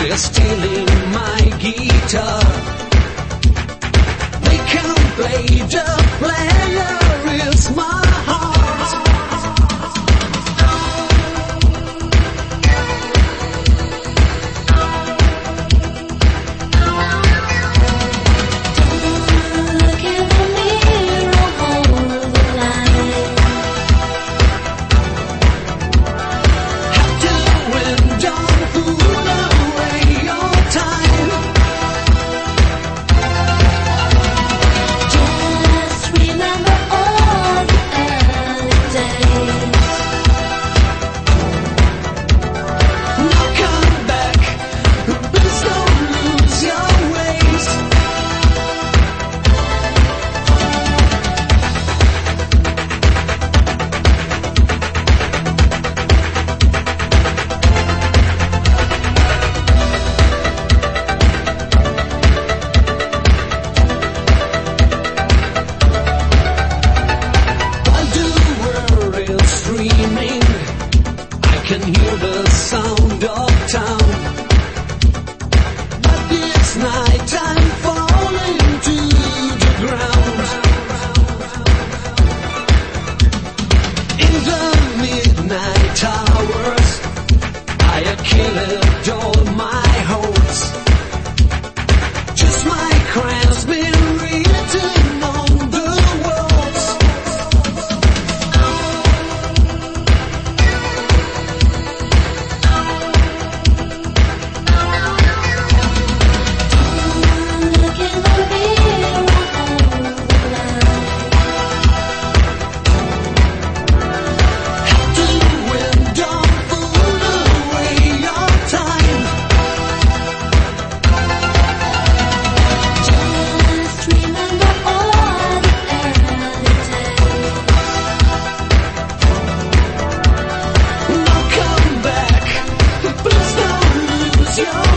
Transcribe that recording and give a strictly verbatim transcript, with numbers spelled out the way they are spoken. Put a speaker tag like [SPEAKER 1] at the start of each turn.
[SPEAKER 1] They're stealing my guitar. They can't play, the player is my heart.
[SPEAKER 2] Look in the mirror, hold the line.
[SPEAKER 1] Have to win, don't fool away your time.
[SPEAKER 2] Just remember all the early days.
[SPEAKER 1] Now come back, please don't lose your ways. While the world is screaming, I can hear the sound of town. But it's nighttime falling to the ground. In the midnight hours, I had killed all my hopes. Just my crimes been written on the walls.
[SPEAKER 2] Look in the mirror, hold the line.
[SPEAKER 1] Have to win, don't fool away your time.
[SPEAKER 2] Just remember all the early days.
[SPEAKER 1] Now come back, please don't lose your